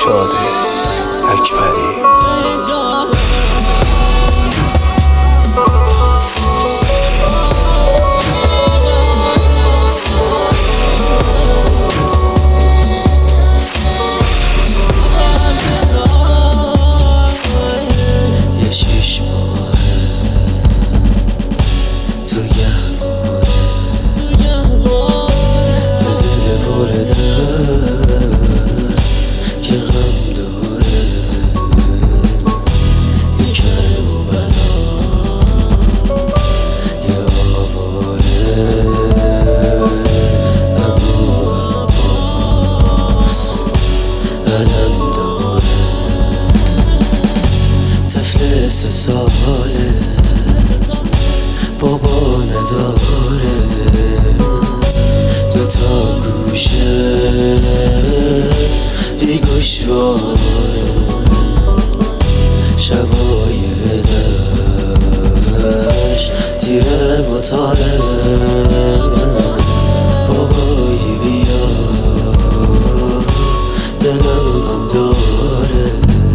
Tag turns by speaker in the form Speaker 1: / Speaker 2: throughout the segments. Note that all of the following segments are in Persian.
Speaker 1: شاد اکبری.
Speaker 2: ساله بابا نداره، دوتا گوشه بی گوشواره، شبای دشت تیره بطاره. بابایی بیا دلم غم داره.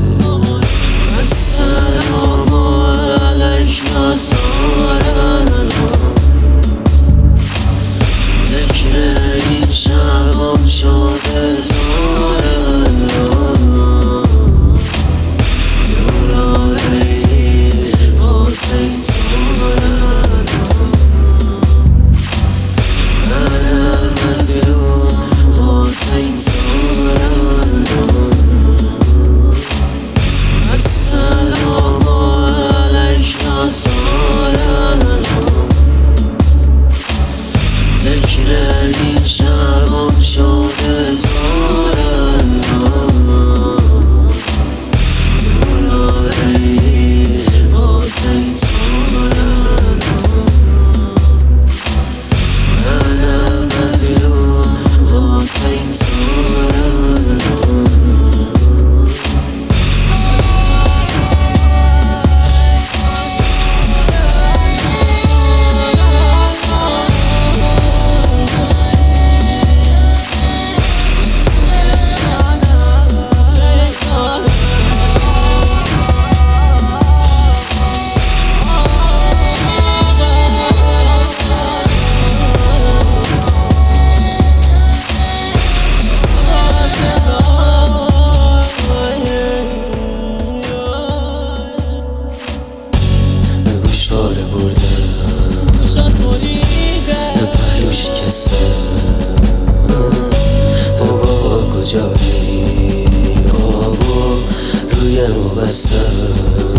Speaker 2: بابا کجایی؟ بابا روی ما بستم.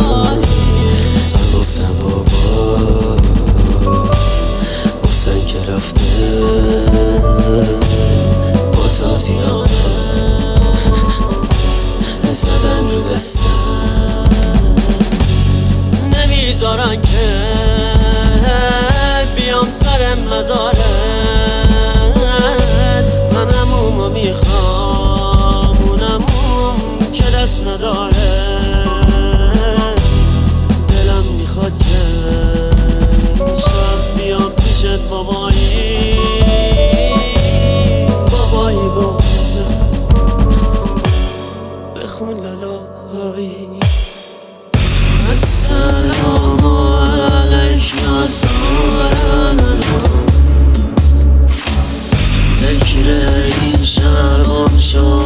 Speaker 2: تا گفتم بابا گفتن که رفته با تازیان زدن رو دستم. نمیذارن که بیام سر مزارت، من عمومو میخوام اون عموم که دست نداره. دلم میخواد که شب بیام پیشت بابایی، بابایی بازم بخون لالایی. السلام علیک یا سارن، ذکر این شب شد